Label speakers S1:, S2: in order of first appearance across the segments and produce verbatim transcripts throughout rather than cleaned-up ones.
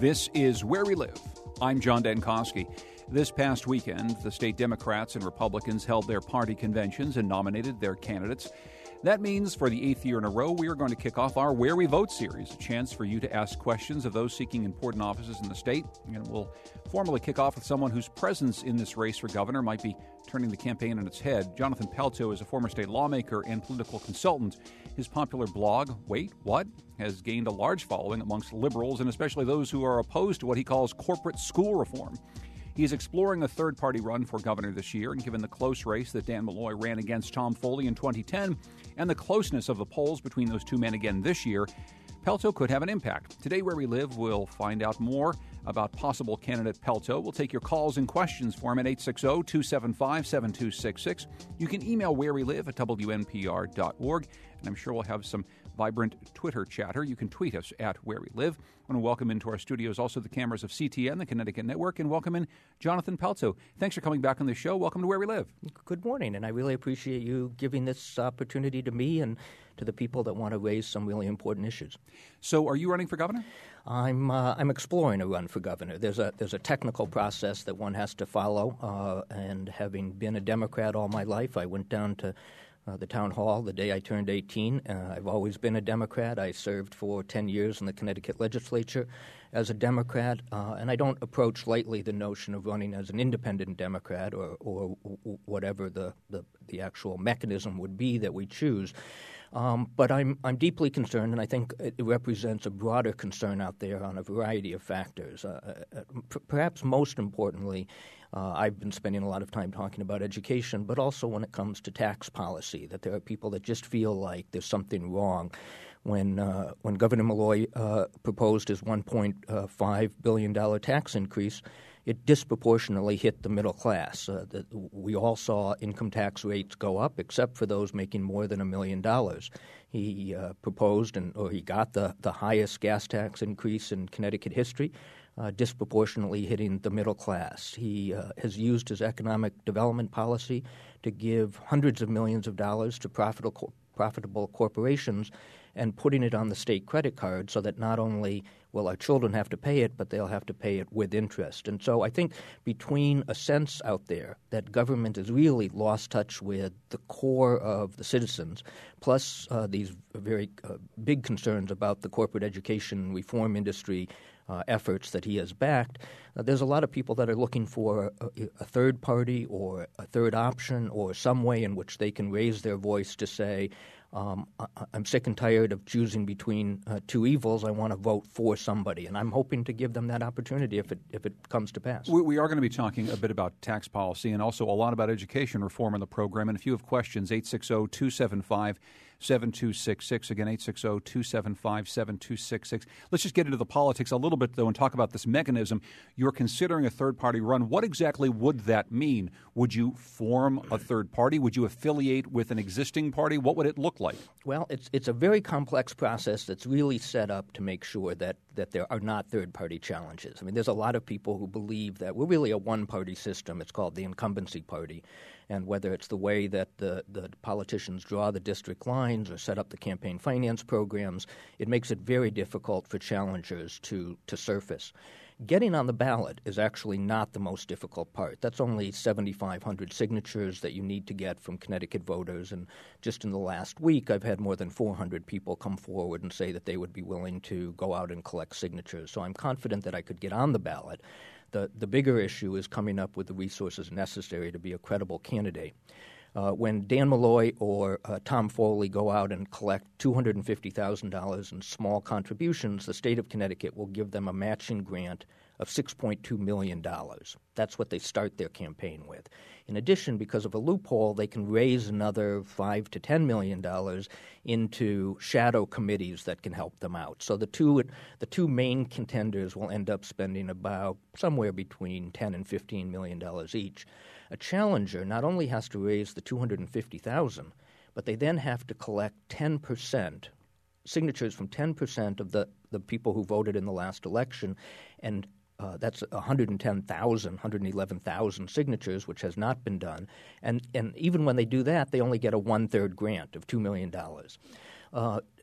S1: This is Where We Live. I'm John Dankosky. This past weekend, the state Democrats and Republicans held their party conventions and nominated their candidates. That means for the eighth year in a row, we are going to kick off our Where We Vote series, a chance for you to ask questions of those seeking important offices in the state. And we'll formally kick off with someone whose presence in this race for governor might be turning the campaign on its head. Jonathan Pelto is a former state lawmaker and political consultant. His popular blog, Wait, What?, has gained a large following amongst liberals and especially those who are opposed to what he calls corporate school reform. He is exploring a third-party run for governor this year, and given the close race that Dan Malloy ran against Tom Foley in twenty ten and the closeness of the polls between those two men again this year, Pelto could have an impact. Today, Where We Live, we'll find out more about possible candidate Pelto. We'll take your calls and questions for him at eight six zero, two seven five, seven two six six. You can email where we live at W N P R dot org, and I'm sure we'll have some vibrant Twitter chatter. You can tweet us at Where We Live. I want to welcome into our studios also the cameras of C T N, the Connecticut Network, and welcome in Jonathan Pelto. Thanks for coming back on the show. Welcome to Where We Live.
S2: Good morning, and I really appreciate you giving this opportunity to me and to the people that want to raise some really important issues.
S1: So are you running for governor?
S2: I'm uh, I'm exploring a run for governor. There's a there's a technical process that one has to follow, uh, and having been a Democrat all my life, I went down to Uh, the town hall the day I turned eighteen. Uh, I've always been a Democrat. I served for ten years in the Connecticut legislature as a Democrat, uh, and I don't approach lightly the notion of running as an independent Democrat or, or whatever the, the, the actual mechanism would be that we choose. Um, but I'm I'm deeply concerned, and I think it represents a broader concern out there on a variety of factors. Uh, p- perhaps most importantly, uh, I've been spending a lot of time talking about education, but also when it comes to tax policy, that there are people that just feel like there's something wrong. When uh, when Governor Malloy uh, proposed his one point five billion dollars tax increase, it disproportionately hit the middle class. Uh, the, we all saw income tax rates go up, except for those making more than a million dollars. He uh, proposed, and or he got the, the highest gas tax increase in Connecticut history, uh, disproportionately hitting the middle class. He uh, has used his economic development policy to give hundreds of millions of dollars to profitable profitable corporations and putting it on the state credit card so that not only will our children have to pay it, but they'll have to pay it with interest. And so I think between a sense out there that government has really lost touch with the core of the citizens, plus uh, these very uh, big concerns about the corporate education reform industry uh, efforts that he has backed, uh, there's a lot of people that are looking for a, a third party or a third option or some way in which they can raise their voice to say, Um, I, I'm sick and tired of choosing between uh, two evils. I want to vote for somebody, and I'm hoping to give them that opportunity if it if it comes to pass.
S1: We, we are going to be talking a bit about tax policy and also a lot about education reform in the program. And if you have questions, eight six zero, two seven five, seven two six six. Again, eight six zero, two seven five, seven two six six. Let's just get into the politics a little bit, though, and talk about this mechanism. You're considering a third-party run. What exactly would that mean? Would you form a third party? Would you affiliate with an existing party? What would it look like?
S2: Well, it's it's a very complex process that's really set up to make sure that, that there are not third-party challenges. I mean, there's a lot of people who believe that we're really a one-party system. It's called the incumbency party. And whether it's the way that the, the politicians draw the district lines or set up the campaign finance programs, it makes it very difficult for challengers to, to surface. Getting on the ballot is actually not the most difficult part. That's only seventy-five hundred signatures that you need to get from Connecticut voters. And just in the last week, I've had more than four hundred people come forward and say that they would be willing to go out and collect signatures. So I'm confident that I could get on the ballot. The, the bigger issue is coming up with the resources necessary to be a credible candidate. Uh, when Dan Malloy or uh, Tom Foley go out and collect two hundred fifty thousand dollars in small contributions, the state of Connecticut will give them a matching grant of six point two million dollars. That's what they start their campaign with. In addition, because of a loophole, they can raise another five to ten million dollars into shadow committees that can help them out. So the two the two main contenders will end up spending about somewhere between ten and fifteen million dollars each. A challenger not only has to raise the two hundred fifty thousand dollars, but they then have to collect ten percent signatures from ten percent of the, the people who voted in the last election, and Uh, that's one hundred ten thousand, one hundred eleven thousand signatures, which has not been done. And and even when they do that, they only get a one-third grant of two million dollars. Uh,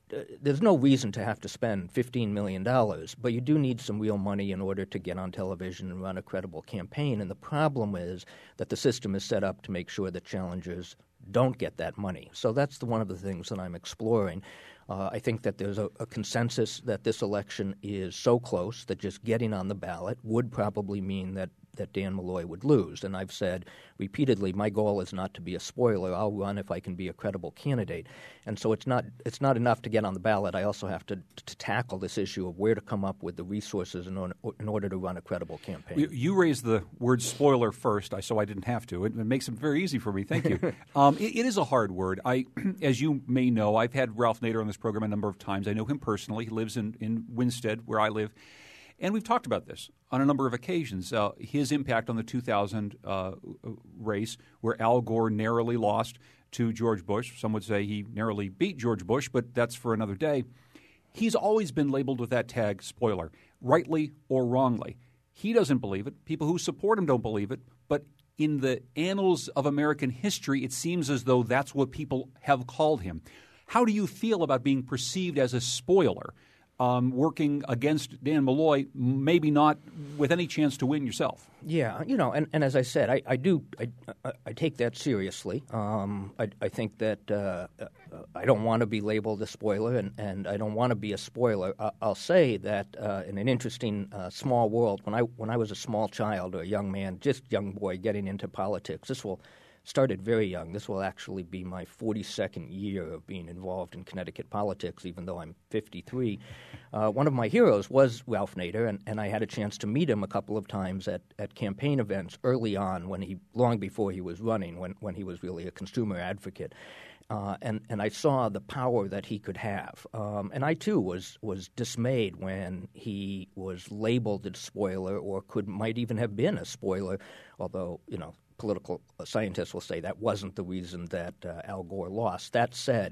S2: uh, there's no reason to have to spend fifteen million dollars, but you do need some real money in order to get on television and run a credible campaign. And the problem is that the system is set up to make sure that challengers don't get that money. So that's the, one of the things that I'm exploring. Uh, I think that there's a, a consensus that this election is so close that just getting on the ballot would probably mean that, that Dan Malloy would lose. And I've said repeatedly, my goal is not to be a spoiler. I'll run if I can be a credible candidate. And so it's not it's not enough to get on the ballot. I also have to, to tackle this issue of where to come up with the resources in order, in order to run a credible campaign.
S1: You, you raised the word spoiler first, so I didn't have to. It, it makes it very easy for me. Thank you. um, it, it is a hard word. I, as you may know, I've had Ralph Nader on this program a number of times. I know him personally. He lives in, in Winstead, where I live. And we've talked about this on a number of occasions. Uh, his impact on the two thousand uh, race, where Al Gore narrowly lost to George Bush. Some would say he narrowly beat George Bush, but that's for another day. He's always been labeled with that tag, spoiler, rightly or wrongly. He doesn't believe it. People who support him don't believe it. But in the annals of American history, it seems as though that's what people have called him. How do you feel about being perceived as a spoiler? Um, working against Dan Malloy, maybe not with any chance to win yourself.
S2: Yeah, you know, and, and as I said, I, I do I, I take that seriously. Um, I, I think that uh, I don't want to be labeled a spoiler, and, and I don't want to be a spoiler. I, I'll say that uh, in an interesting uh, small world, when I when I was a small child or a young man, just young boy getting into politics, this will started very young. This will actually be my forty-second year of being involved in Connecticut politics, even though I'm fifty-three. Uh, one of my heroes was Ralph Nader, and, and I had a chance to meet him a couple of times at, at campaign events early on, when he long before he was running, when, when he was really a consumer advocate. Uh, and, and I saw the power that he could have. Um, and I, too, was was dismayed when he was labeled a spoiler, or could might even have been a spoiler, although, you know, political scientists will say that wasn't the reason that uh, Al Gore lost. That said,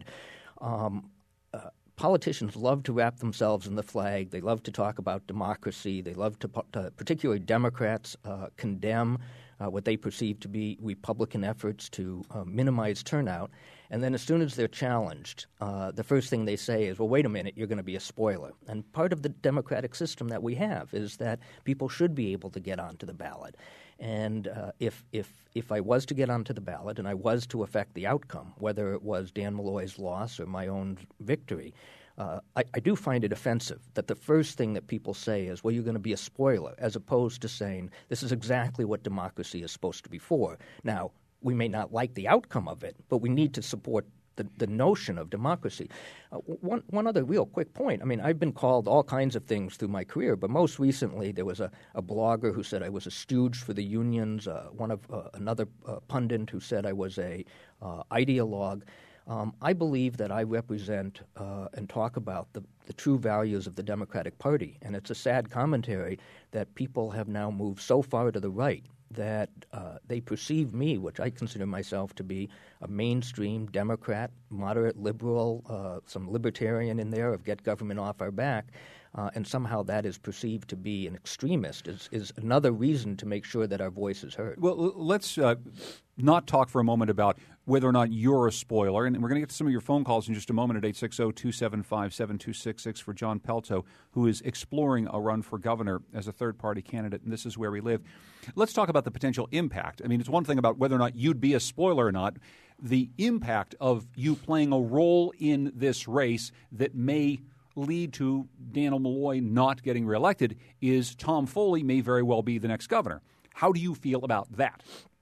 S2: um, uh, politicians love to wrap themselves in the flag. They love to talk about democracy. They love to, to particularly Democrats, uh, condemn uh, what they perceive to be Republican efforts to uh, minimize turnout. And then as soon as they're challenged, uh, the first thing they say is, well, wait a minute, you're going to be a spoiler. And part of the democratic system that we have is that people should be able to get onto the ballot. And uh, if if if I was to get onto the ballot and I was to affect the outcome, whether it was Dan Malloy's loss or my own victory, uh, I, I do find it offensive that the first thing that people say is, well, you're going to be a spoiler, as opposed to saying this is exactly what democracy is supposed to be for. Now, we may not like the outcome of it, but we need to support the, the notion of democracy. Uh, one, one other real quick point. I mean, I've been called all kinds of things through my career, but most recently there was a, a blogger who said I was a stooge for the unions, uh, one of uh, another uh, pundit who said I was a uh, ideologue. Um, I believe that I represent uh, and talk about the, the true values of the Democratic Party, and it's a sad commentary that people have now moved so far to the right that uh, they perceive me, which I consider myself to be a mainstream Democrat, moderate liberal, uh, some libertarian in there of get government off our back, uh, and somehow that is perceived to be an extremist, is, is another reason to make sure that our voice is heard.
S1: Well, let's uh, not talk for a moment about whether or not you're a spoiler, and we're going to get to some of your phone calls in just a moment at eight six zero, two seven five, seven two six six for John Pelto, who is exploring a run for governor as a third-party candidate, and this is where we live. Let's talk about the potential impact. I mean, it's one thing about whether or not you'd be a spoiler or not. The impact of you playing a role in this race that may lead to Dan Malloy not getting reelected is Tom Foley may very well be the next governor. How do you feel about that?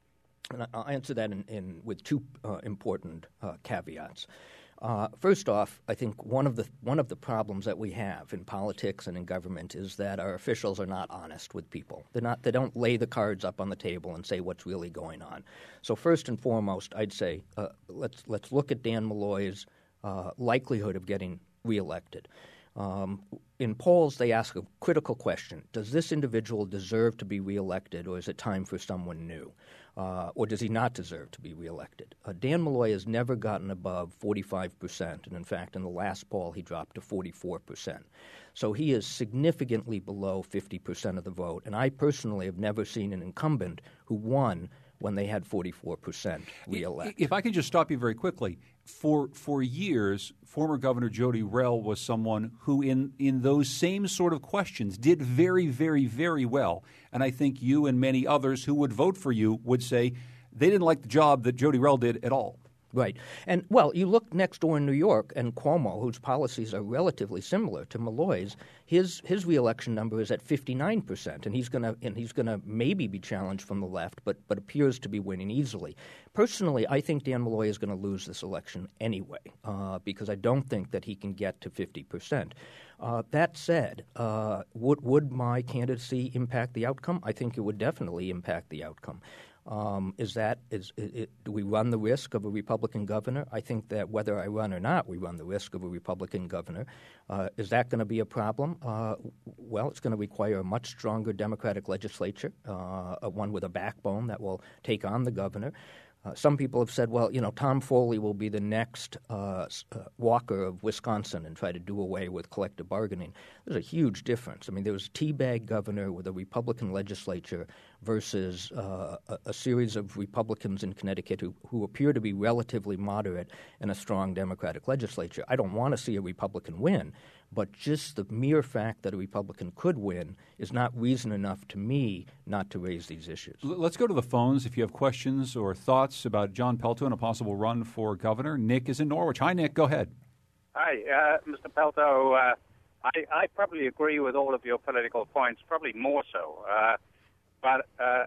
S2: And I'll answer that in, in with two uh, important uh, caveats. Uh, first off, I think one of the one of the problems that we have in politics and in government is that our officials are not honest with people. They're not. They don't lay the cards up on the table and say what's really going on. So first and foremost, I'd say uh, let's let's look at Dan Malloy's uh, likelihood of getting reelected. Um, in polls, they ask a critical question: does this individual deserve to be reelected, or is it time for someone new? Uh, or does he not deserve to be reelected? Uh, Dan Malloy has never gotten above forty-five percent, and in fact, in the last poll, he dropped to forty-four percent. So he is significantly below fifty percent of the vote, and I personally have never seen an incumbent who won when they had forty-four percent reelect.
S1: If I could just stop you very quickly, for for years, former Governor Jody Rell was someone who, in, in those same sort of questions, did very, very, very well. And I think you and many others who would vote for you would say they didn't like the job that Jody Rell did at all.
S2: Right. And, well, you look next door in New York, and Cuomo, whose policies are relatively similar to Malloy's, his his reelection number is at fifty-nine percent, and he's going to and he's going to maybe be challenged from the left, but but appears to be winning easily. Personally, I think Dan Malloy is going to lose this election anyway, uh, because I don't think that he can get to fifty percent. Uh, that said, uh, would would my candidacy impact the outcome? I think it would definitely impact the outcome. Um, is that is it, it, do we run the risk of a Republican governor? I think that whether I run or not, we run the risk of a Republican governor. Uh, is that going to be a problem? Uh, well, it's going to require a much stronger Democratic legislature, uh, one with a backbone that will take on the governor. Uh, some people have said, well, you know, Tom Foley will be the next uh, uh, Walker of Wisconsin and try to do away with collective bargaining. There's a huge difference. I mean, there was a teabag governor with a Republican legislature versus uh, a, a series of Republicans in Connecticut who, who appear to be relatively moderate and a strong Democratic legislature. I don't want to see a Republican win, but just the mere fact that a Republican could win is not reason enough to me not to raise these issues.
S1: Let's go to the phones if you have questions or thoughts about John Pelto and a possible run for governor. Nick is in Norwich. Hi, Nick. Go ahead.
S3: Hi, uh, Mister Pelto. Uh, I, I probably agree with all of your political points, probably more so. Uh, but uh,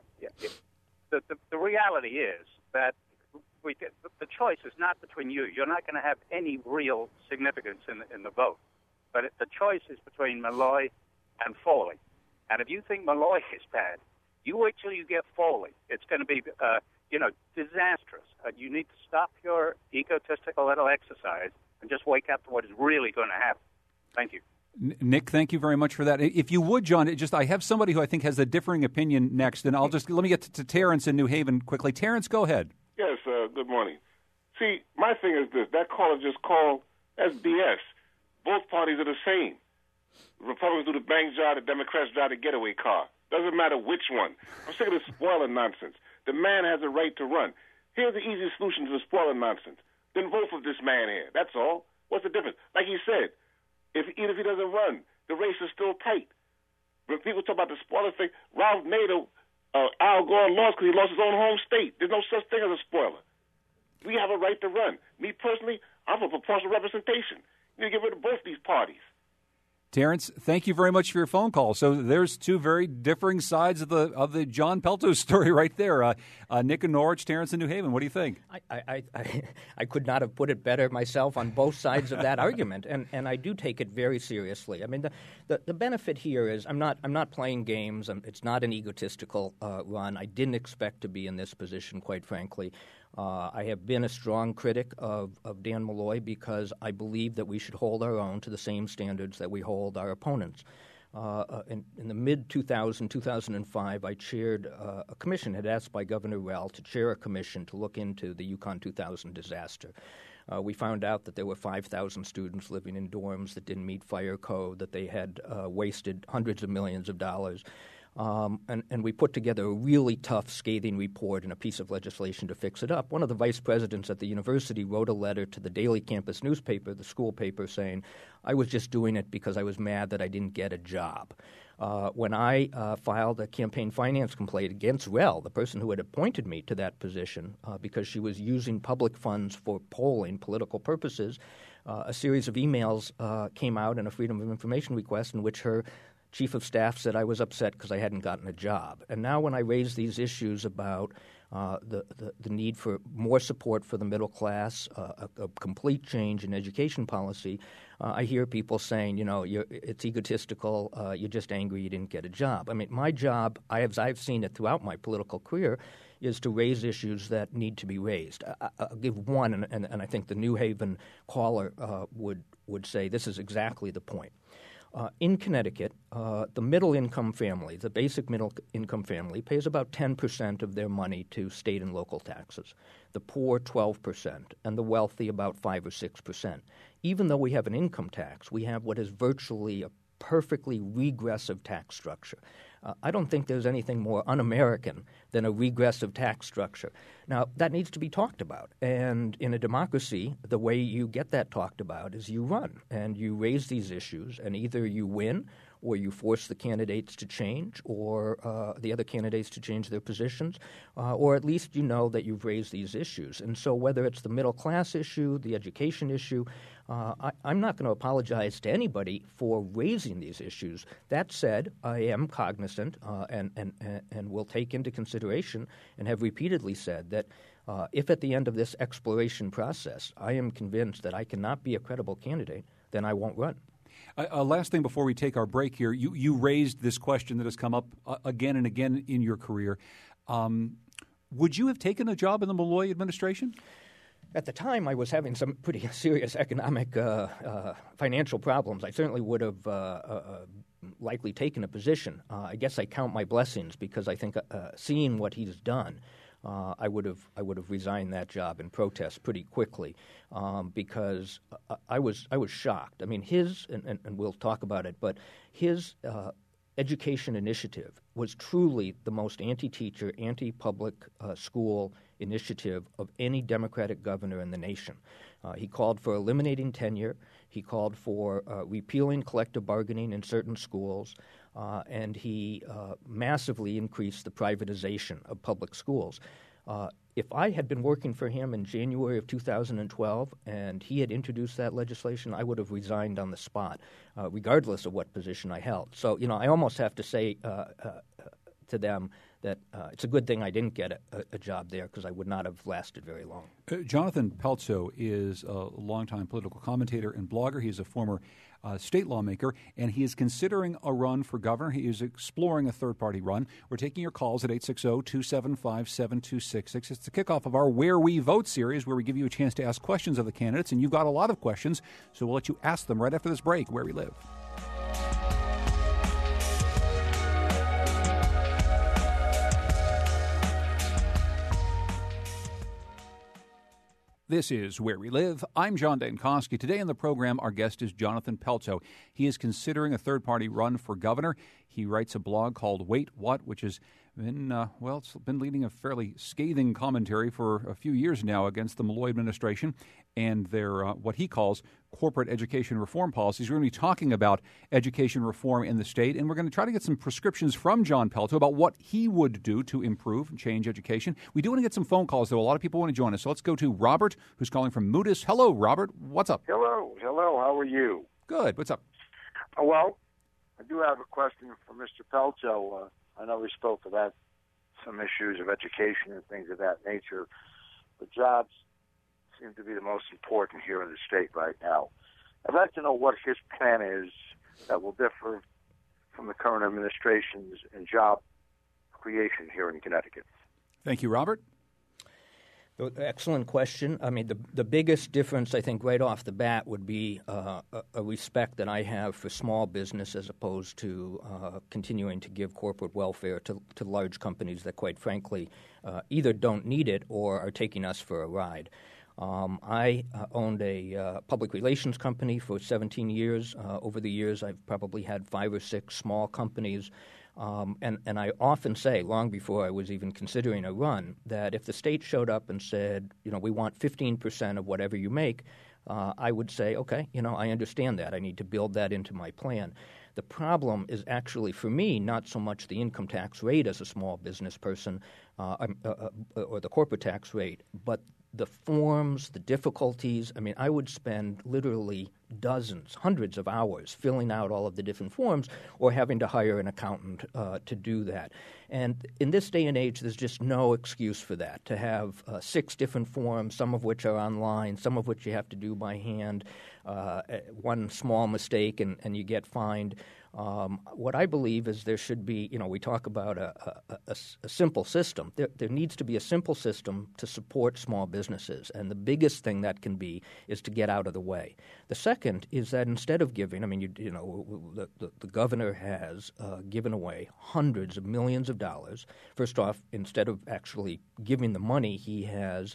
S3: the, the, the reality is that we get, the choice is not between you. You're not going to have any real significance in the, in the vote. But it, the choice is between Malloy and Foley. And if you think Malloy is bad, you wait till you get Foley. It's going to be, uh, you know, disastrous. Uh, you need to stop your egotistical little exercise and just wake up to what is really going to happen. Thank you.
S1: Nick, thank you very much for that. If you would, John, it just I have somebody who I think has a differing opinion next, and I'll just let me get to, to Terrence in New Haven quickly. Terrence, go ahead.
S4: Yes, uh, good morning. See, my thing is this. That caller just called, that's B S. Both parties are the same. The Republicans do the bank job, the Democrats drive the getaway car. Doesn't matter which one. I'm sick of this spoiler nonsense. The man has a right to run. Here's the easiest solution to the spoiler nonsense. Then vote for this man here. That's all. What's the difference? Like he said, if even if he doesn't run, the race is still tight. When people talk about the spoiler thing, Ralph Nader, uh, Al Gore lost because he lost his own home state. There's no such thing as a spoiler. We have a right to run. Me personally, I'm for proportional representation. You need to get rid of both these parties.
S1: Terrence, thank you very much for your phone call. So there's two very differing sides of the of the John Pelto story right there. Uh, uh, Nick in Norwich, Terrence in New Haven. What do you think?
S2: I, I, I, I could not have put it better myself on both sides of that argument, and, and I do take it very seriously. I mean, the, the, the benefit here is I'm not I'm not playing games. I'm, it's not an egotistical uh, run. I didn't expect to be in this position, quite frankly. Uh, I have been a strong critic of, of Dan Malloy because I believe that we should hold our own to the same standards that we hold our opponents. Uh, uh, in, in the mid two thousand, two thousand five, I chaired uh, a commission, had asked by Governor Rell to chair a commission to look into the Yukon two thousand disaster. Uh, we found out that there were five thousand students living in dorms that didn't meet fire code, that they had uh, wasted hundreds of millions of dollars. Um, and, and we put together a really tough, scathing report and a piece of legislation to fix it up. One of the vice presidents at the university wrote a letter to the daily campus newspaper, the school paper, saying, I was just doing it because I was mad that I didn't get a job. Uh, when I uh, filed a campaign finance complaint against Rell, the person who had appointed me to that position, uh, because she was using public funds for polling, political purposes, uh, a series of emails uh, came out and a Freedom of Information request in which her chief of staff said I was upset because I hadn't gotten a job. And now when I raise these issues about uh, the, the, the need for more support for the middle class, uh, a, a complete change in education policy, uh, I hear people saying, you know, you're, it's egotistical, uh, you're just angry you didn't get a job. I mean, my job, I have, I've seen it throughout my political career, is to raise issues that need to be raised. I, I'll give one, and, and, and I think the New Haven caller uh, would, would say this is exactly the point. Uh, in Connecticut, uh, the middle-income family, the basic middle-income family, pays about ten percent of their money to state and local taxes. The poor, twelve percent, and the wealthy, about five or six percent. Even though we have an income tax, we have what is virtually a perfectly regressive tax structure. Uh, I don't think there's anything more un-American than a regressive tax structure. Now, that needs to be talked about. And in a democracy, the way you get that talked about is you run and you raise these issues, and either you win or you force the candidates to change or uh, the other candidates to change their positions, uh, or at least you know that you've raised these issues. And so whether it's the middle class issue, the education issue, uh, I, I'm not going to apologize to anybody for raising these issues. That said, I am cognizant uh, and, and, and will take into consideration and have repeatedly said that uh, if at the end of this exploration process I am convinced that I cannot be a credible candidate, then I won't run.
S1: Uh, uh, last thing before we take our break here, you, you raised this question that has come up uh, again and again in your career. Um, would you have taken a job in the Malloy administration?
S2: At the time, I was having some pretty serious economic uh, uh, financial problems. I certainly would have uh, uh, likely taken a position. Uh, I guess I count my blessings because I think uh, seeing what he's done, Uh, I would have I would have resigned that job in protest pretty quickly um, because I, I was I was shocked. I mean, his and, and, and we'll talk about it, but his uh, education initiative was truly the most anti-teacher, anti-public uh, school initiative of any Democratic governor in the nation. Uh, he called for eliminating tenure. He called for uh, repealing collective bargaining in certain schools. Uh, and he uh, massively increased the privatization of public schools. Uh, if I had been working for him in January of two thousand twelve and he had introduced that legislation, I would have resigned on the spot, uh, regardless of what position I held. So, you know, I almost have to say uh, uh, to them that uh, it's a good thing I didn't get a, a job there because I would not have lasted very long.
S1: Uh, Jonathan Peltzo is a longtime political commentator and blogger. He is a former uh, state lawmaker, and he is considering a run for governor. He is exploring a third-party run. We're taking your calls at eight six zero, two seven five, seven two six six. It's the kickoff of our Where We Vote series, where we give you a chance to ask questions of the candidates, and you've got a lot of questions, so we'll let you ask them right after this break, Where We Live. This is Where We Live. I'm John Dankosky. Today on the program, our guest is Jonathan Peltzo. He is considering a third-party run for governor. He writes a blog called Wait What, which has been, uh, well, it's been leading a fairly scathing commentary for a few years now against the Malloy administration and their, uh, what he calls, corporate education reform policies. We're going to be talking about education reform in the state, and we're going to try to get some prescriptions from John Peltzo about what he would do to improve and change education. We do want to get some phone calls, though. A lot of people want to join us. So let's go to Robert, who's calling from Moodus. Hello, Robert. What's up?
S5: Hello. Hello. How are you?
S1: Good. What's up?
S5: Uh, well, I do have a question for Mister Peltzo. Uh, I know we spoke about some issues of education and things of that nature, but jobs seem to be the most important here in the state right now. I'd like to know what his plan is that will differ from the current administration's in job creation here in Connecticut.
S1: Thank you, Robert.
S2: Excellent question. I mean, the the biggest difference, I think, right off the bat would be uh, a, a respect that I have for small business as opposed to uh, continuing to give corporate welfare to, to large companies that, quite frankly, uh, either don't need it or are taking us for a ride. Um, I uh, owned a uh, public relations company for seventeen years. Uh, over the years, I've probably had five or six small companies. Um, and, and I often say, long before I was even considering a run, that if the state showed up and said, you know, we want fifteen percent of whatever you make, uh, I would say, okay, you know, I understand that. I need to build that into my plan. The problem is actually, for me, not so much the income tax rate as a small business person uh, uh, uh, or the corporate tax rate, but the forms, the difficulties. I mean, I would spend literally dozens, hundreds of hours filling out all of the different forms or having to hire an accountant uh, to do that. And in this day and age, there's just no excuse for that, to have uh, six different forms, some of which are online, some of which you have to do by hand, uh, one small mistake and, and you get fined. Um, what I believe is there should be, you know, we talk about a, a, a, a simple system. There, there needs to be a simple system to support small businesses, and the biggest thing that can be is to get out of the way. The second is that instead of giving, I mean, you, you know, the, the, the governor has uh, given away hundreds of millions of dollars. First off, instead of actually giving the money, he has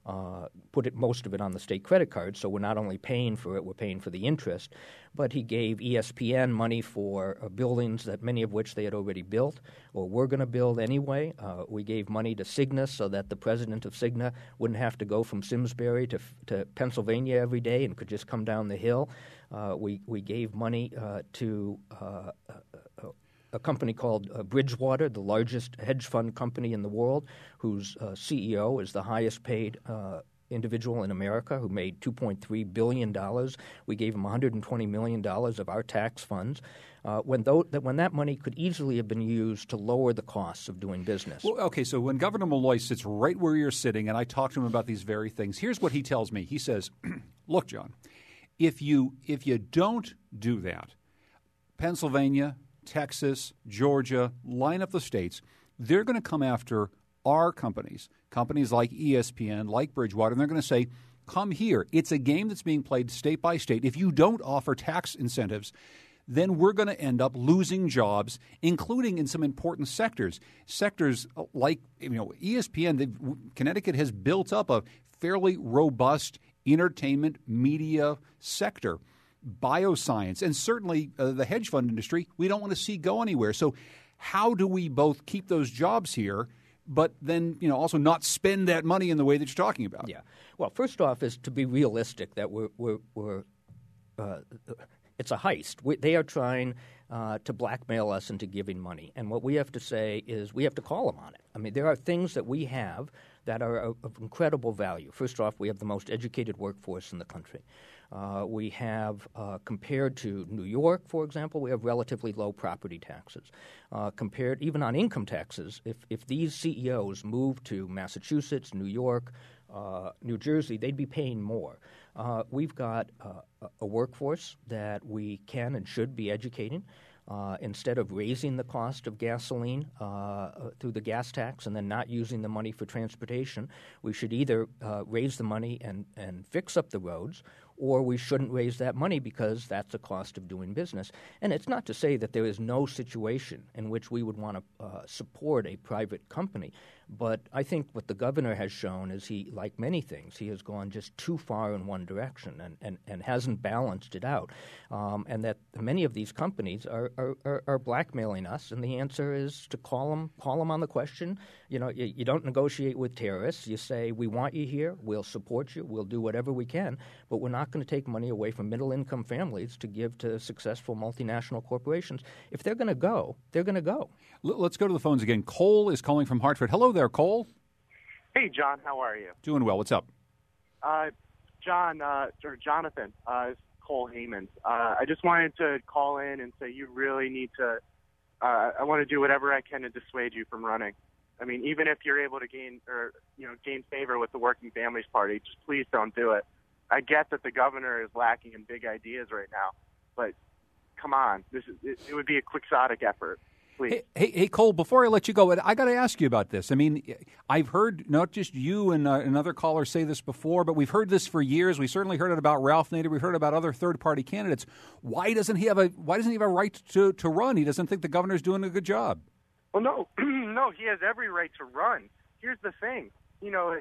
S2: uh, put it most of it on the state credit card. So we're not only paying for it, we're paying for the interest. But he gave E S P N money for uh, buildings that many of which they had already built or were going to build anyway. Uh, we gave money to Cigna so that the president of Cigna wouldn't have to go from Simsbury to to Pennsylvania every day and could just come down the hill. Uh, we we gave money uh, to uh, uh, a company called uh, Bridgewater, the largest hedge fund company in the world, whose uh, C E O is the highest paid uh, individual in America, who made two point three billion dollars. We gave him one hundred twenty million dollars of our tax funds. Uh, when, th- that, when that money could easily have been used to lower the costs of doing business.
S1: Well, okay, so when Governor Malloy sits right where you're sitting, and I talk to him about these very things, here's what he tells me. He says, look, John, if you if you don't do that, Pennsylvania, Texas, Georgia, line up the states, they're going to come after our companies, companies like E S P N, like Bridgewater, and they're going to say, come here. It's a game that's being played state by state. If you don't offer tax incentives, then we're going to end up losing jobs, including in some important sectors. Sectors like, you know, E S P N, Connecticut has built up a fairly robust entertainment media sector. Bioscience, and certainly uh, the hedge fund industry, we don't want to see go anywhere. So how do we both keep those jobs here, but then, you know, also not spend that money in the way that you're talking about?
S2: Yeah. Well, first off is to be realistic that we're, we're, we're uh, it's a heist. We, they are trying uh, to blackmail us into giving money. And what we have to say is we have to call them on it. I mean, there are things that we have that are of, of incredible value. First off, we have the most educated workforce in the country. Uh, we have, uh, compared to New York, for example, we have relatively low property taxes. Uh, compared even on income taxes, if, if these C E Os moved to Massachusetts, New York, uh, New Jersey, they'd be paying more. Uh, we've got uh, a workforce that we can and should be educating. Uh, instead of raising the cost of gasoline uh, through the gas tax and then not using the money for transportation, we should either uh, raise the money and, and fix up the roads, or we shouldn't raise that money because that's the cost of doing business. And it's not to say that there is no situation in which we would want to uh, support a private company, but I think what the governor has shown is he, like many things, he has gone just too far in one direction and, and, and hasn't balanced it out, um, and that many of these companies are, are, are, are blackmailing us, and the answer is to call them, call them on the question. You know, you, you don't negotiate with terrorists. You say, we want you here, we'll support you, we'll do whatever we can, but we're not going to take money away from middle-income families to give to successful multinational corporations. If they're going to go, they're going to go.
S1: Let's go to the phones again. Cole is calling from Hartford. Hello there, Cole.
S6: Hey, John. How are you?
S1: Doing well. What's up?
S6: Uh, John, uh, or Jonathan, uh, it's Cole Heyman. Uh, I just wanted to call in and say you really need to uh, – I want to do whatever I can to dissuade you from running. I mean, even if you're able to gain or, you know, gain favor with the Working Families Party, just please don't do it. I get that the governor is lacking in big ideas right now, but come on. This is, it, it would be a quixotic effort. Hey,
S1: hey, hey, Cole, before I let you go, I got to ask you about this. I mean, I've heard not just you and uh, another caller say this before, but we've heard this for years. We certainly heard it about Ralph Nader. We've heard about other third-party candidates. Why doesn't he have a Why doesn't he have a right to, to run? He doesn't think the governor's doing a good job.
S6: Well, no, no, he has every right to run. Here's the thing, you know,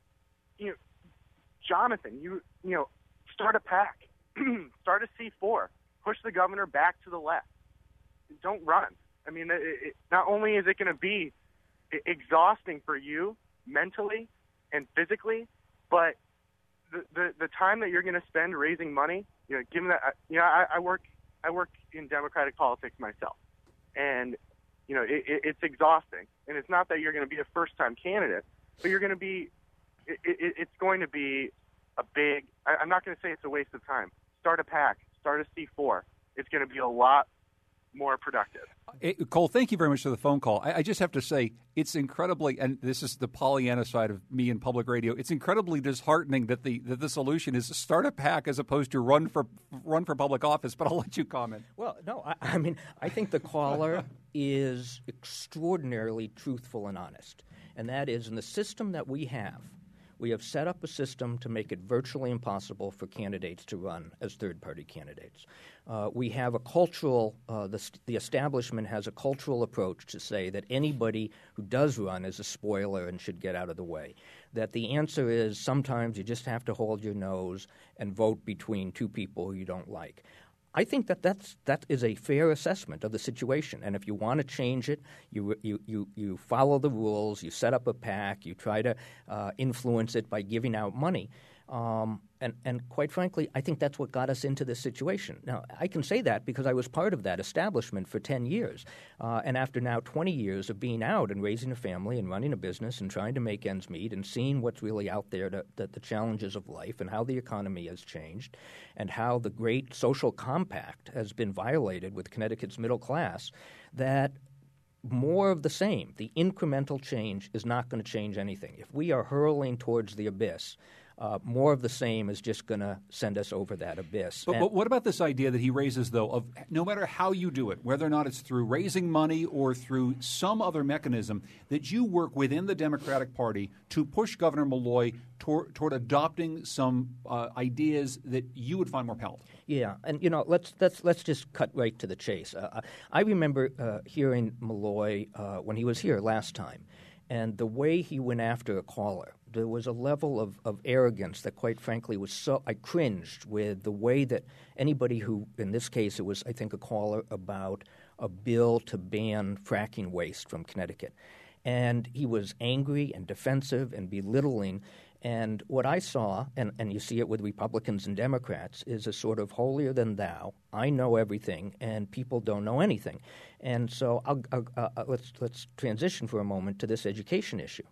S6: you know, Jonathan, you you know, start a PAC, start a C four, push the governor back to the left. Don't run. I mean, it, it, not only is it going to be exhausting for you mentally and physically, but the, the, the time that you're going to spend raising money, you know, given that, you know, I, I work I work in Democratic politics myself, and you know, it, it, it's exhausting. And it's not that you're going to be a first-time candidate, but you're going to be, it, it, it's going to be a big. I, I'm not going to say it's a waste of time. Start a PAC, start a C four. It's going to be a lot more productive.
S1: Hey, Cole, thank you very much for the phone call. I, I just have to say, it's incredibly, and this is the Pollyanna side of me in public radio, it's incredibly disheartening that the that the solution is start a PAC as opposed to run for run for public office, but I'll let you comment.
S2: Well, no, I, I mean, I think the caller is extraordinarily truthful and honest, and that is in the system that we have, We have set up a system to make it virtually impossible for candidates to run as third-party candidates. Uh, we have a cultural, uh, the, the establishment has a cultural approach to say that anybody who does run is a spoiler and should get out of the way. That the answer is sometimes you just have to hold your nose and vote between two people you don't like. I think that that's, that is a fair assessment of the situation. And if you want to change it, you, you, you, you follow the rules, you set up a PAC, you try to uh, influence it by giving out money. Um, and, and quite frankly, I think that's what got us into this situation. Now, I can say that because I was part of that establishment for ten years. Uh, and after now twenty years of being out and raising a family and running a business and trying to make ends meet and seeing what's really out there, to, to, the challenges of life and how the economy has changed and how the great social compact has been violated with Connecticut's middle class, that more of the same, the incremental change is not going to change anything. If we are hurling towards the abyss, Uh, more of the same is just going to send us over that abyss.
S1: But, but what about this idea that he raises, though, of no matter how you do it, whether or not it's through raising money or through some other mechanism, that you work within the Democratic Party to push Governor Malloy toward, toward adopting some uh, ideas that you would find more palatable?
S2: Yeah, and you know, let's let's let's just cut right to the chase. Uh, I remember uh, hearing Malloy uh, when he was here last time, and the way he went after a caller. There was a level of, of arrogance that, quite frankly, was so – I cringed with the way that anybody who – in this case, it was, I think, a caller about a bill to ban fracking waste from Connecticut. And he was angry and defensive and belittling. And what I saw, and, and you see it with Republicans and Democrats, is a sort of holier than thou. I know everything, and people don't know anything. And so I'll, I'll, uh, let's let's transition for a moment to this education issue.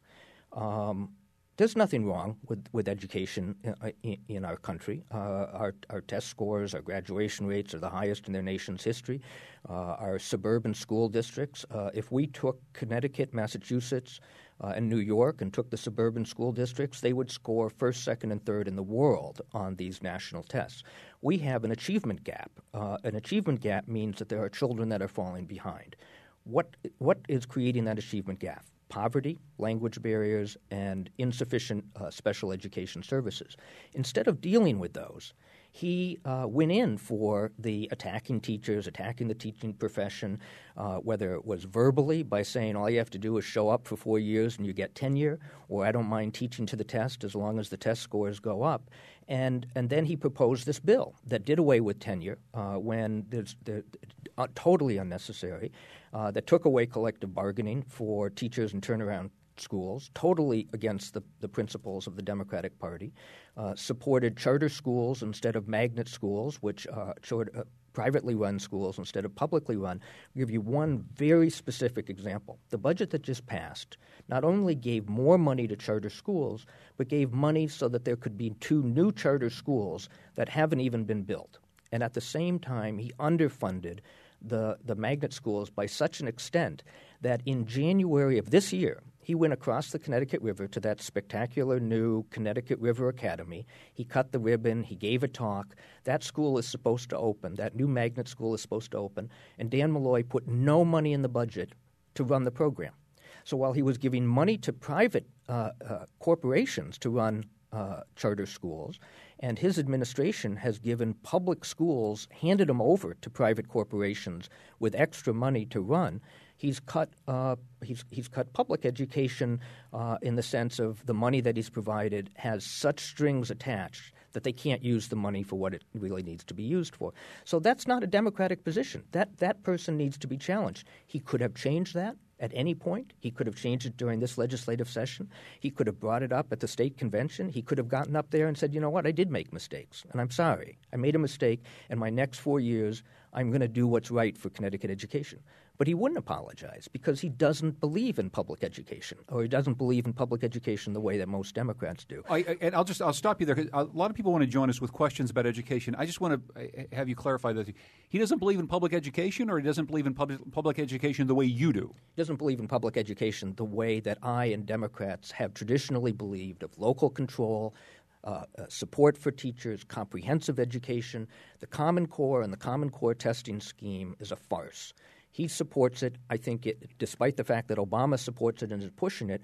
S2: Um, There's nothing wrong with, with education in, in our country. Uh, our, our test scores, our graduation rates are the highest in their nation's history. Uh, our suburban school districts, uh, if we took Connecticut, Massachusetts, uh, and New York and took the suburban school districts, they would score first, second, and third in the world on these national tests. We have an achievement gap. Uh, an achievement gap means that there are children that are falling behind. What What is creating that achievement gap? Poverty, language barriers, and insufficient uh, special education services. Instead of dealing with those, he uh, went in for the attacking teachers, attacking the teaching profession, uh, whether it was verbally by saying all you have to do is show up for four years and you get tenure, or I don't mind teaching to the test as long as the test scores go up. And and then he proposed this bill that did away with tenure uh, when there's the, uh, totally unnecessary, uh, that took away collective bargaining for teachers and turnaround schools, totally against the, the principles of the Democratic Party, uh, supported charter schools instead of magnet schools, which uh, showed, uh, privately run schools instead of publicly run. I'll give you one very specific example. The budget that just passed not only gave more money to charter schools, but gave money so that there could be two new charter schools that haven't even been built. And at the same time, he underfunded the, the magnet schools by such an extent that in January of this year, he went across the Connecticut River to that spectacular new Connecticut River Academy. He cut the ribbon. He gave a talk. That school is supposed to open. That new magnet school is supposed to open. And Dan Malloy put no money in the budget to run the program. So while he was giving money to private uh, uh, corporations to run uh, charter schools, and his administration has given public schools, handed them over to private corporations with extra money to run, He's cut. Uh, he's he's cut public education uh, in the sense of the money that he's provided has such strings attached that they can't use the money for what it really needs to be used for. So that's not a Democratic position. That that person needs to be challenged. He could have changed that at any point. He could have changed it during this legislative session. He could have brought it up at the state convention. He could have gotten up there and said, you know what, I did make mistakes, and I'm sorry. I made a mistake, and my next four years I'm going to do what's right for Connecticut education. But he wouldn't apologize because he doesn't believe in public education, or he doesn't believe in public education the way that most Democrats do.
S1: I, I, and I'll just I'll stop you there because a lot of people want to join us with questions about education. I just want to have you clarify that he doesn't believe in public education, or he doesn't believe in public public education the way you do.
S2: He doesn't believe in public education the way that I and Democrats have traditionally believed of local control. Uh, uh, support for teachers, comprehensive education. The Common Core and the Common Core testing scheme is a farce. He supports it. I think it, despite the fact that Obama supports it and is pushing it,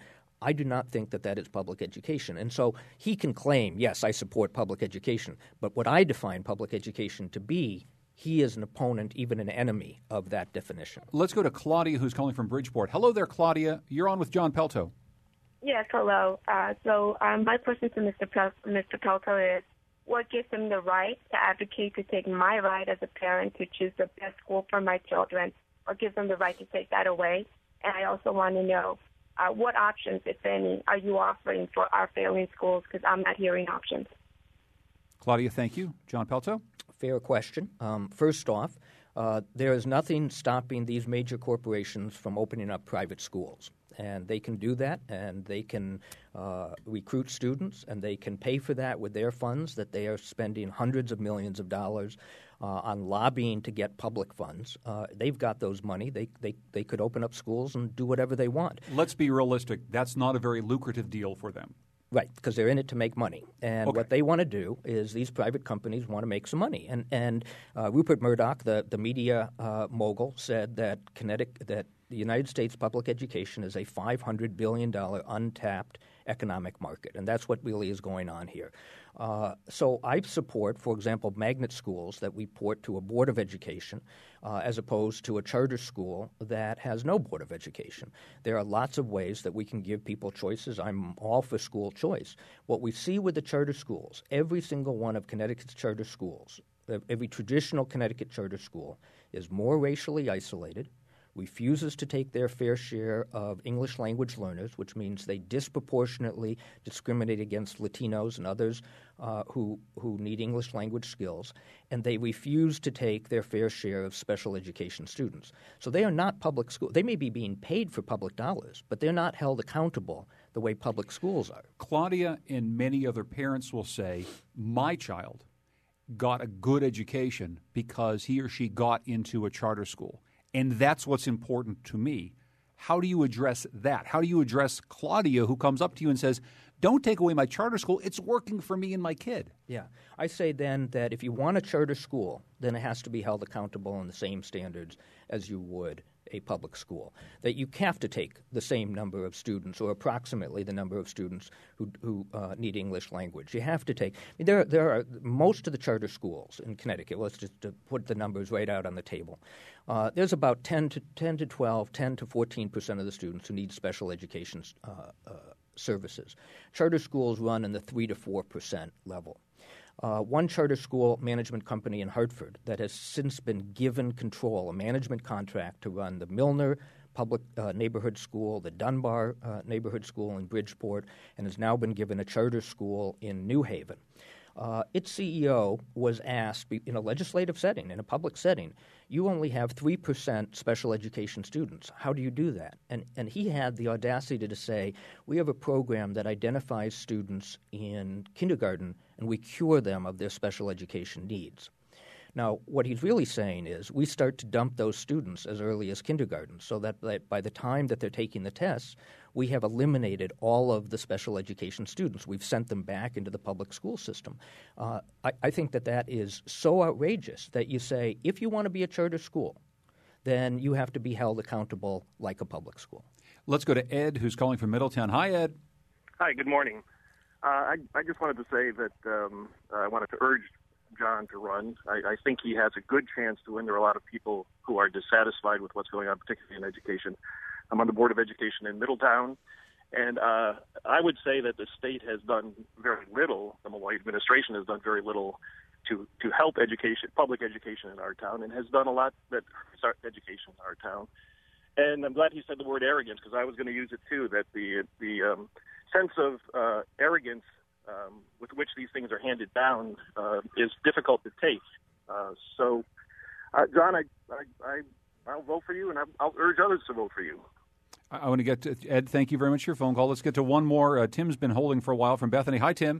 S2: I do not think that that is public education. And so he can claim, yes, I support public education. But what I define public education to be, he is an opponent, even an enemy of that definition. Let's
S1: go to Claudia, who's calling from Bridgeport. Hello there, Claudia. You're on with John Pelto.
S7: Yes, hello. Uh, so um, my question to Mister Pel- Mister Pelto is, what gives him the right to advocate to take my right as a parent to choose the best school for my children? What gives him the right to take that away? And I also want to know, uh, what options, if any, are you offering for our failing schools? Because I'm not hearing options.
S1: Claudia, thank you. John Pelto?
S2: Fair question. Um, first off, uh, there is nothing stopping these major corporations from opening up private schools. And they can do that, and they can uh, recruit students, and they can pay for that with their funds that they are spending hundreds of millions of dollars uh, on lobbying to get public funds. Uh, they've got those money. They, they, they could open up schools and do whatever they want.
S1: Let's be realistic. That's not a very lucrative deal for them.
S2: Right, because they're in it to make money. And
S1: okay.
S2: what they want to do is these private companies want to make some money. And and uh, Rupert Murdoch, the, the media uh, mogul, said that Connecticut, that the United States public education is a five hundred billion dollars untapped economic market. And that's what really is going on here. Uh, so I support, for example, magnet schools that we port to a board of education uh, as opposed to a charter school that has no board of education. There are lots of ways that we can give people choices. I'm all for school choice. What we see with the charter schools, every single one of Connecticut's charter schools, every traditional Connecticut charter school is more racially isolated, refuses to take their fair share of English language learners, which means they disproportionately discriminate against Latinos and others uh, who who need English language skills, and they refuse to take their fair share of special education students. So they are not public schools. They may be being paid for public dollars, but they're not held accountable the way public schools are.
S1: Claudia and many other parents will say, my child got a good education because he or she got into a charter school. And that's what's important to me. How do you address that? How do you address Claudia, who comes up to you and says, don't take away my charter school. It's working for me and my kid.
S2: Yeah. I say then that if you want a charter school, then it has to be held accountable on the same standards as you would a public school, that you have to take the same number of students or approximately the number of students who, who uh, need English language. You have to take – there there are most of the charter schools in Connecticut, let's just uh, put the numbers right out on the table. Uh, there's about ten to twelve, ten to fourteen percent of the students who need special education uh, uh, services. Charter schools run in the three to four percent level. Uh, one charter school management company in Hartford that has since been given control, a management contract to run the Milner Public uh, Neighborhood School, the Dunbar uh, Neighborhood School in Bridgeport, and has now been given a charter school in New Haven. Uh, its C E O was asked in a legislative setting, in a public setting, you only have three percent special education students. How do you do that? And and he had the audacity to say, we have a program that identifies students in kindergarten and we cure them of their special education needs. Now, what he's really saying is we start to dump those students as early as kindergarten so that, that by the time that they're taking the tests, we have eliminated all of the special education students. We've sent them back into the public school system. Uh, I, I think that that is so outrageous that you say if you want to be a charter school, then you have to be held accountable like a public school.
S1: Let's go to Ed, who's calling from Middletown. Hi, Ed.
S8: Hi, good morning. Uh, I, I just wanted to say that um, I wanted to urge John to run. I, I think he has a good chance to win. There are a lot of people who are dissatisfied with what's going on, particularly in education. I'm on the Board of Education in Middletown, and uh, I would say that the state has done very little, the Malloy administration has done very little to, to help education, public education in our town, and has done a lot that hurts education in our town. And I'm glad he said the word arrogance, because I was going to use it too, that the, the um, sense of uh, arrogance Um, with which these things are handed down uh, is difficult to take. Uh, so, uh, John, I, I, I, I'll vote for you, and I'll, I'll urge others to vote for you.
S1: I, I want to get to Ed. Thank you very much for your phone call. Let's get to one more. Uh, Tim's been holding for a while from Bethany. Hi, Tim.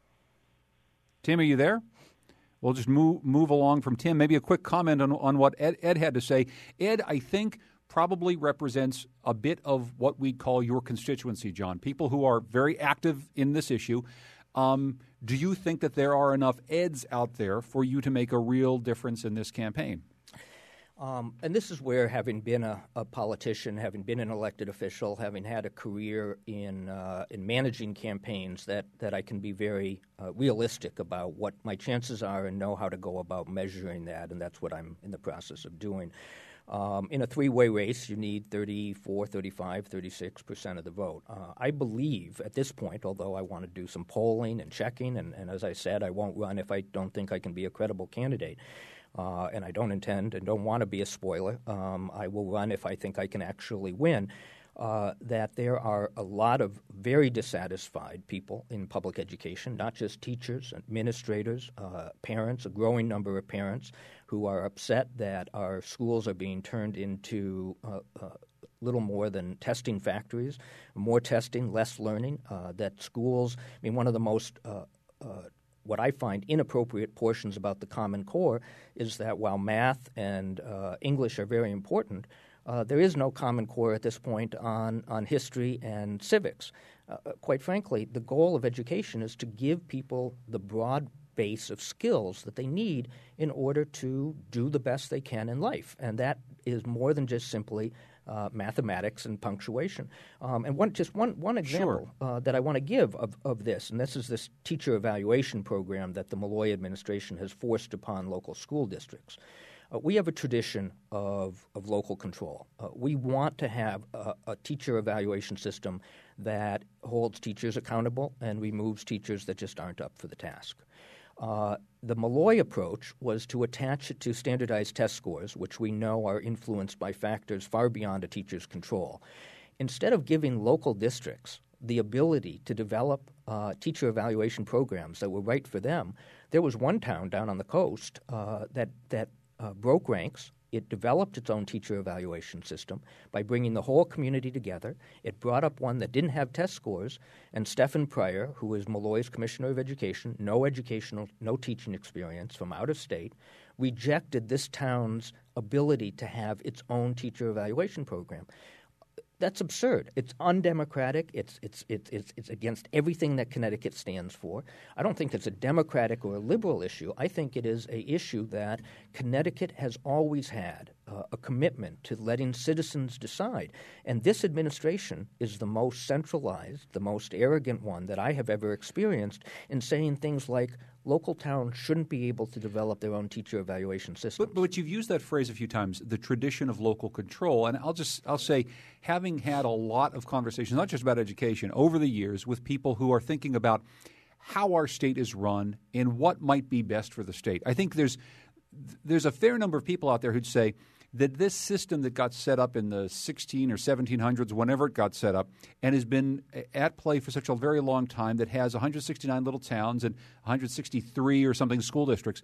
S1: Tim, are you there? We'll just move move along from Tim. Maybe a quick comment on on what Ed, Ed had to say. Ed, I think, probably represents a bit of what we'd call your constituency, John, people who are very active in this issue. Um, do you think that there are enough Eds out there for you to make a real difference in this campaign?
S2: Um, and this is where, having been a, a politician, having been an elected official, having had a career in uh, in managing campaigns, that, that I can be very uh, realistic about what my chances are and know how to go about measuring that, and that's what I'm in the process of doing. Um, in a three-way race, you need thirty-four, thirty-five, thirty-six percent of the vote. Uh, I believe at this point, although I want to do some polling and checking, and, and as I said, I won't run if I don't think I can be a credible candidate. Uh, and I don't intend and don't want to be a spoiler. Um, I will run if I think I can actually win. Uh, that there are a lot of very dissatisfied people in public education, not just teachers, administrators, uh, parents, a growing number of parents who are upset that our schools are being turned into uh, uh, little more than testing factories, more testing, less learning, uh, that schools, I mean, one of the most uh, uh, what I find inappropriate portions about the Common Core is that while math and uh, English are very important, uh, there is no Common Core at this point on, on history and civics. Uh, quite frankly, the goal of education is to give people the broad base of skills that they need in order to do the best they can in life. And that is more than just simply Uh, mathematics and punctuation. Um, and one, just one, one example
S1: sure.
S2: uh, that I want to give of, of this, and this is this teacher evaluation program that the Malloy administration has forced upon local school districts. Uh, we have a tradition of, of local control. Uh, we want to have a, a teacher evaluation system that holds teachers accountable and removes teachers that just aren't up for the task. Uh, the Malloy approach was to attach it to standardized test scores, which we know are influenced by factors far beyond a teacher's control. Instead of giving local districts the ability to develop uh, teacher evaluation programs that were right for them, there was one town down on the coast uh, that, that uh, broke ranks. It developed its own teacher evaluation system by bringing the whole community together. It brought up one that didn't have test scores, and Stephen Pryor, who is Malloy's Commissioner of Education, no educational, no teaching experience from out of state, rejected this town's ability to have its own teacher evaluation program. That's absurd. It's undemocratic. It's it's it's it's it's against everything that Connecticut stands for. I don't think it's a democratic or a liberal issue. I think it is a issue that Connecticut has always had uh, a commitment to letting citizens decide. And this administration is the most centralized, the most arrogant one that I have ever experienced in saying things like local towns shouldn't be able to develop their own teacher evaluation systems.
S1: But, but you've used that phrase a few times, the tradition of local control. And I'll just I'll say, having had a lot of conversations, not just about education, over the years with people who are thinking about how our state is run and what might be best for the state, I think there's there's a fair number of people out there who'd say that this system that got set up in the sixteen or seventeen hundreds, whenever it got set up, and has been at play for such a very long time, that has one hundred sixty-nine little towns and one hundred sixty-three or something school districts,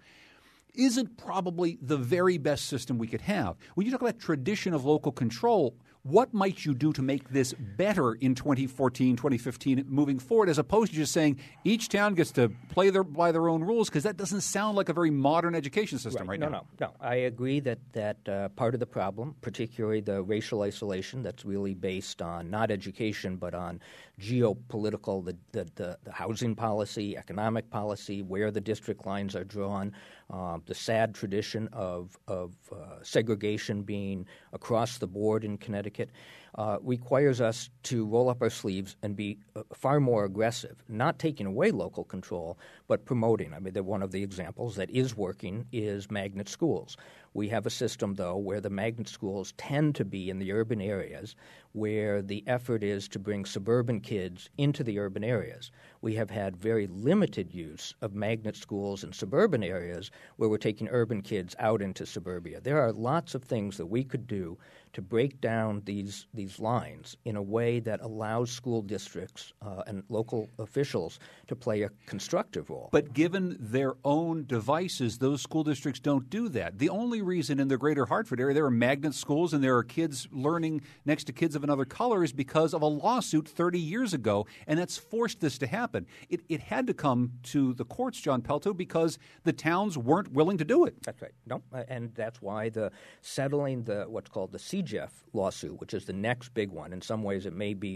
S1: isn't probably the very best system we could have. When you talk about tradition of local control, what might you do to make this better in twenty fourteen, twenty fifteen, moving forward, as opposed to just saying each town gets to play their, by their own rules? Because that doesn't sound like a very modern education system right,
S2: right no,
S1: now.
S2: No, no, no. I agree that, that uh, part of the problem, particularly the racial isolation that's really based on not education but on geopolitical, the, the, the, the housing policy, economic policy, where the district lines are drawn, uh, the sad tradition of, of uh, segregation being across the board in Connecticut, uh, requires us to roll up our sleeves and be uh, far more aggressive, not taking away local control, but promoting. I mean, one of the examples that is working is magnet schools. We have a system, though, where the magnet schools tend to be in the urban areas where the effort is to bring suburban kids into the urban areas. We have had very limited use of magnet schools in suburban areas where we're taking urban kids out into suburbia. There are lots of things that we could do to break down these these lines in a way that allows school districts uh, and local officials to play a constructive role.
S1: But given their own devices, those school districts don't do that. The only reason in the greater Hartford area there are magnet schools and there are kids learning next to kids of another color is because of a lawsuit thirty years ago, and that's forced this to happen. It, it had to come to the courts, John Pelto, because the towns weren't willing to do it.
S2: That's right. No, and that's why the settling the what's called the C G E F lawsuit, which is the next big one. In some ways, it may be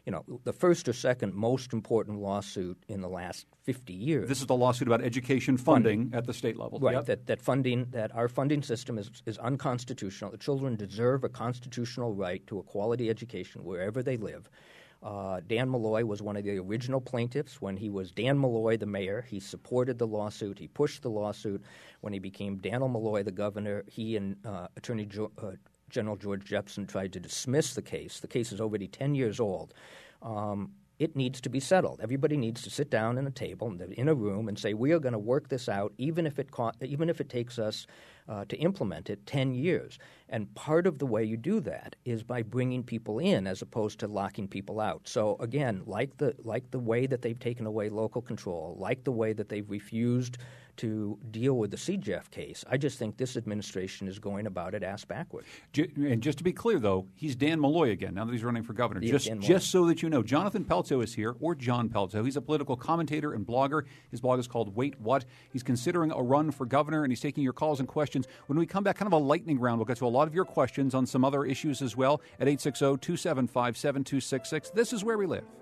S2: you know, the first or second most important lawsuit in the last fifty years.
S1: This is the lawsuit about education funding, funding. at the state level.
S2: Right,
S1: yep.
S2: that, that funding, that our funding system is, is unconstitutional. The children deserve a constitutional right to a quality education wherever they live. Uh, Dan Malloy was one of the original plaintiffs. When he was Dan Malloy, the mayor, he supported the lawsuit. He pushed the lawsuit. When he became Daniel Malloy, the governor, he and uh, Attorney jo- uh, General George Jepsen tried to dismiss the case. The case is already ten years old. Um, it needs to be settled. Everybody needs to sit down at a table in a room and say, we are going to work this out, even if it co- even if it takes us uh, to implement it ten years. And part of the way you do that is by bringing people in as opposed to locking people out. So again, like the like the way that they've taken away local control, like the way that they've refused to deal with the C J E F case, I just think this administration is going about it ass backwards.
S1: And just to be clear, though, he's Dan Malloy again, now that he's running for governor.
S2: Yeah,
S1: just just so that you know, Jonathan Pelto is here, or John Pelto. He's a political commentator and blogger. His blog is called Wait What? He's considering a run for governor, and he's taking your calls and questions. When we come back, kind of a lightning round, we'll get to a lot of your questions on some other issues as well at eight six zero, two seven five, seven two six six. This is Where We Live.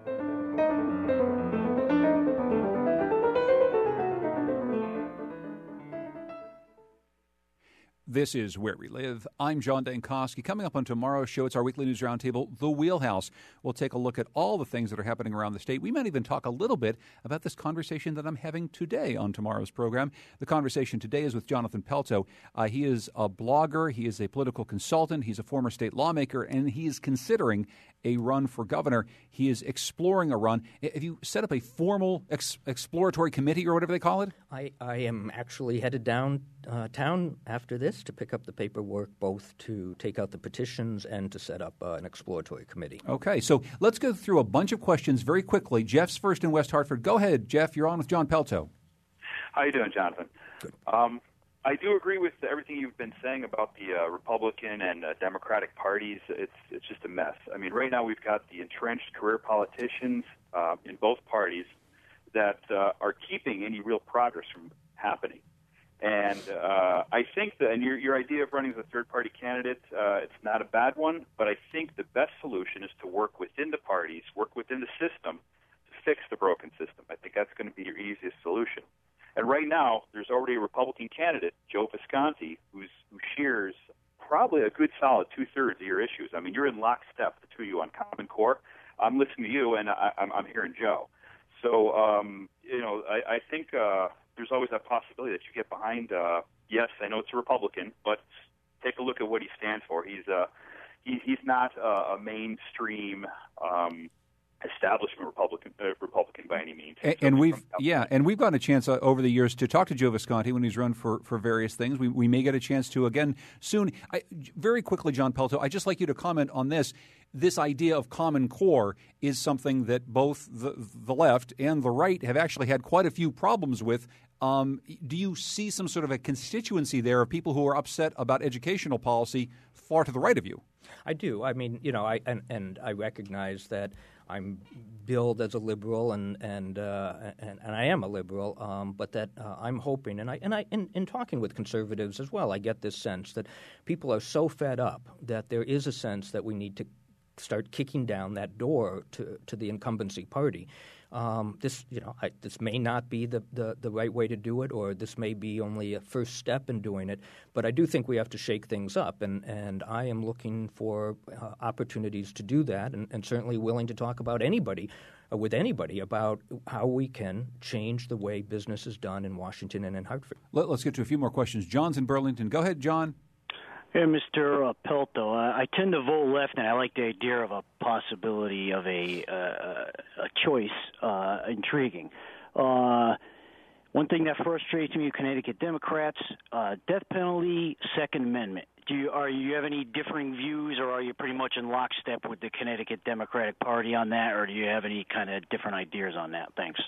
S1: This is Where We Live. I'm John Dankosky. Coming up on tomorrow's show, it's our weekly news roundtable, The Wheelhouse. We'll take a look at all the things that are happening around the state. We might even talk a little bit about this conversation that I'm having today on tomorrow's program. The conversation today is with Jonathan Pelto. Uh, he is a blogger. He is a political consultant. He's a former state lawmaker, and he is considering a run for governor. He is exploring a run. Have you set up a formal ex- exploratory committee or whatever they call it?
S2: I, I am actually headed down uh, town after this to pick up the paperwork, both to take out the petitions and to set up uh, an exploratory committee.
S1: Okay, so let's go through a bunch of questions very quickly. Jeff's first in West Hartford. Go ahead, Jeff. You're on with John Pelto.
S9: How you doing, Jonathan?
S2: Good.
S9: Um, I do agree with everything you've been saying about the uh, Republican and uh, Democratic parties. It's it's just a mess. I mean, right now we've got the entrenched career politicians uh, in both parties that uh, are keeping any real progress from happening. And uh, I think that, and your, your idea of running as a third-party candidate, uh, it's not a bad one, but I think the best solution is to work within the parties, work within the system to fix the broken system. I think that's going to be your easiest solution. And right now, there's already a Republican candidate, Joe Visconti, who's, who shares probably a good solid two-thirds of your issues. I mean, you're in lockstep, the two of you, on Common Core. I'm listening to you, and I, I'm, I'm hearing Joe. So, um, you know, I, I think uh, there's always that possibility that you get behind, uh, yes, I know it's a Republican, but take a look at what he stands for. He's, uh, he, he's not uh, a mainstream um establishment Republican uh, Republican by any means.
S1: And, and we've yeah, and we've gotten a chance uh, over the years to talk to Joe Visconti when he's run for, for various things. We we may get a chance to again soon. I, very quickly, John Pelto, I'd just like you to comment on this. This idea of Common Core is something that both the the left and the right have actually had quite a few problems with. Um, do you see some sort of a constituency there of people who are upset about educational policy far to the right of you?
S2: I do. I mean, you know, I and, and I recognize that I'm billed as a liberal, and and uh, and, and I am a liberal, um, but that uh, I'm hoping, and I and I in, in talking with conservatives as well, I get this sense that people are so fed up that there is a sense that we need to start kicking down that door to to the incumbency party. Um, this, you know, I, this may not be the, the, the right way to do it, or this may be only a first step in doing it. But I do think we have to shake things up, and, and I am looking for uh, opportunities to do that, and, and certainly willing to talk about anybody, uh, with anybody, about how we can change the way business is done in Washington and in Hartford.
S1: Let, let's get to a few more questions. John's in Burlington. Go ahead, John.
S10: Hey, Mister Uh, Pelto, uh, I tend to vote left, and I like the idea of a possibility of a uh, a choice uh, intriguing. Uh, one thing that frustrates me, Connecticut Democrats, uh, death penalty, Second Amendment. Do you are you have any differing views, or are you pretty much in lockstep with the Connecticut Democratic Party on that, or do you have any kind of different ideas on that? Thanks.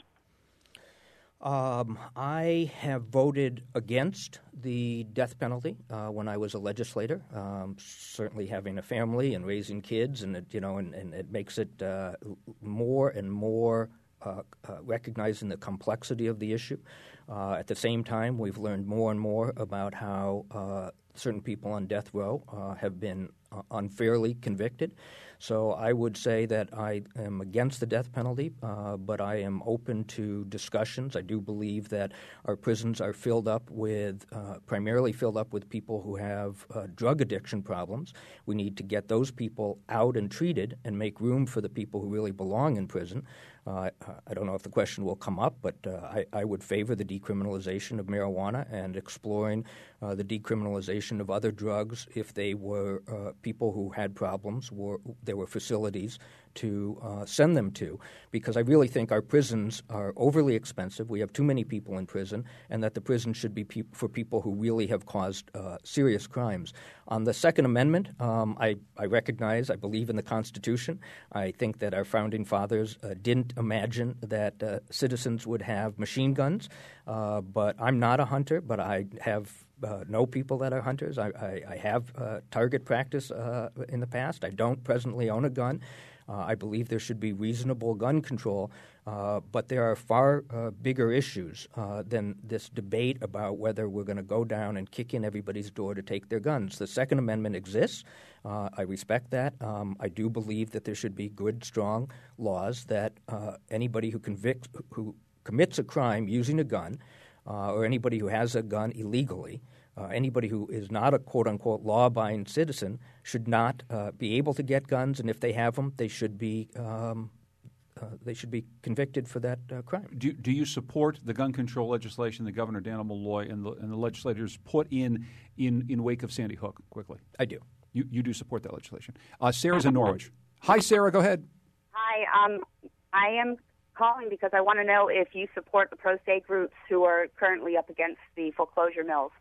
S2: Um, I have voted against the death penalty uh, when I was a legislator. Um, certainly, having a family and raising kids, and it, you know, and, and it makes it uh, more and more uh, uh, recognizing the complexity of the issue. Uh, at the same time, we've learned more and more about how uh, certain people on death row uh, have been uh, unfairly convicted. So I would say that I am against the death penalty, uh, but I am open to discussions. I do believe that our prisons are filled up with, uh, primarily filled up with people who have uh, drug addiction problems. We need to get those people out and treated and make room for the people who really belong in prison. Uh, I don't know if the question will come up, but uh, I, I would favor the decriminalization of marijuana and exploring uh, the decriminalization of other drugs if they were uh, people who had problems, were, there were facilities to uh, send them to, because I really think our prisons are overly expensive. We have too many people in prison, and that the prison should be pe- for people who really have caused uh, serious crimes. On the Second Amendment, um, I, I recognize, I believe in the Constitution. I think that our founding fathers uh, didn't imagine that uh, citizens would have machine guns, uh, but I'm not a hunter, but I have Uh, know people that are hunters. I, I, I have uh, target practice uh, in the past. I don't presently own a gun. Uh, I believe there should be reasonable gun control, uh, but there are far uh, bigger issues uh, than this debate about whether we're going to go down and kick in everybody's door to take their guns. The Second Amendment exists. Uh, I respect that. Um, I do believe that there should be good, strong laws that uh, anybody who convicts, who commits a crime using a gun, Uh, or anybody who has a gun illegally, uh, anybody who is not a quote-unquote law-abiding citizen should not uh, be able to get guns, and if they have them, they should be um, uh, they should be convicted for that uh, crime.
S1: Do, do you support the gun control legislation that Governor Dan Malloy and the, and the legislators put in, in in wake of Sandy Hook? Quickly,
S2: I do.
S1: You you do support that legislation. Uh, Sarah's in Norwich. Hi, Sarah. Go ahead.
S11: Hi. Um, I am calling because I want to know if you support the pro-state groups who are currently up against the foreclosure mills.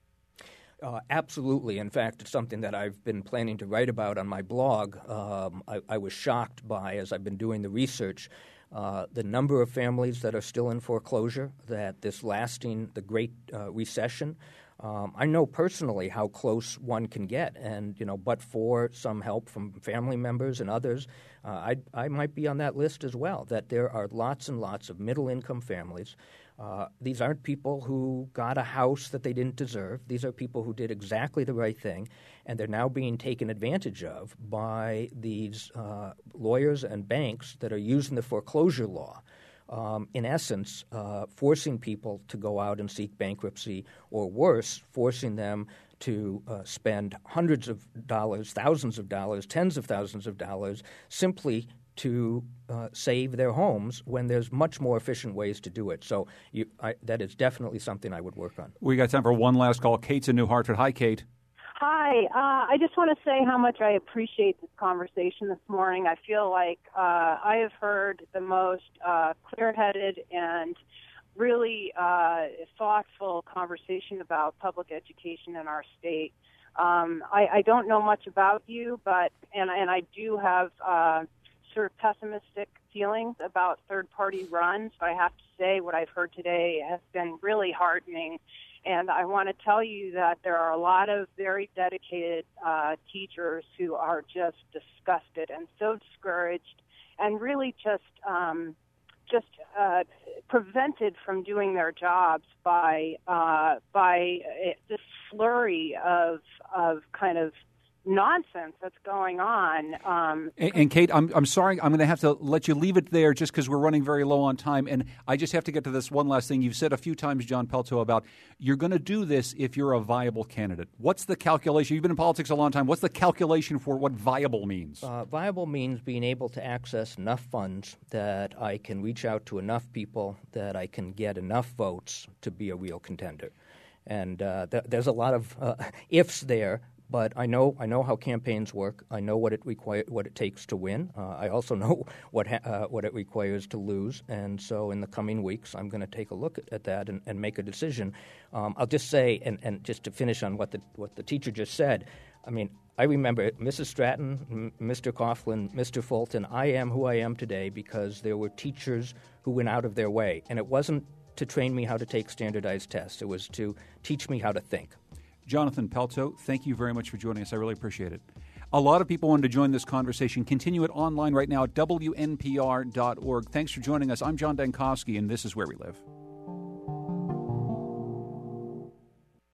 S2: Uh, absolutely. In fact, it's something that I've been planning to write about on my blog. Um, I, I was shocked by, as I've been doing the research, uh, the number of families that are still in foreclosure, that this lasting, the Great uh, Recession. Um, I know personally how close one can get, and you know, but for some help from family members and others, uh, I, I might be on that list as well. That there are lots and lots of middle-income families. Uh, these aren't people who got a house that they didn't deserve. These are people who did exactly the right thing, and they're now being taken advantage of by these uh, lawyers and banks that are using the foreclosure law. Um, in essence, uh, forcing people to go out and seek bankruptcy, or worse, forcing them to uh, spend hundreds of dollars, thousands of dollars, tens of thousands of dollars simply to uh, save their homes when there's much more efficient ways to do it. So you, I, that is definitely something I would work on.
S1: We got time for one last call. Kate's in New Hartford. Hi, Kate.
S12: Hi. Uh, I just want to say how much I appreciate this conversation this morning. I feel like uh, I have heard the most uh, clear-headed and really uh, thoughtful conversation about public education in our state. Um, I, I don't know much about you, but and, and I do have uh, sort of pessimistic feelings about third-party runs. But I have to say what I've heard today has been really heartening. And I want to tell you that there are a lot of very dedicated uh, teachers who are just disgusted and so discouraged and really just um, just uh, prevented from doing their jobs by uh, by this flurry of of kind of nonsense that's going on. Um,
S1: and, and Kate, I'm I'm sorry, I'm going to have to let you leave it there just because we're running very low on time. And I just have to get to this one last thing. You've said a few times, John Pelto, about you're going to do this if you're a viable candidate. What's the calculation? You've been in politics a long time. What's the calculation for what viable means?
S2: Uh, viable means being able to access enough funds that I can reach out to enough people that I can get enough votes to be a real contender. And uh, th- there's a lot of uh, ifs there. But I know I know how campaigns work. I know what it require what it takes to win. Uh, I also know what ha- uh, what it requires to lose. And so, in the coming weeks, I'm going to take a look at, at that and, and make a decision. Um, I'll just say, and, and just to finish on what the what the teacher just said. I mean, I remember Missus Stratton, M- Mister Coughlin, Mister Fulton. I am who I am today because there were teachers who went out of their way, and it wasn't to train me how to take standardized tests. It was to teach me how to think.
S1: Jonathan Pelto, thank you very much for joining us. I really appreciate it. A lot of people wanted to join this conversation. Continue it online right now at W N P R dot org. Thanks for joining us. I'm John Dankosky, and this is Where We Live.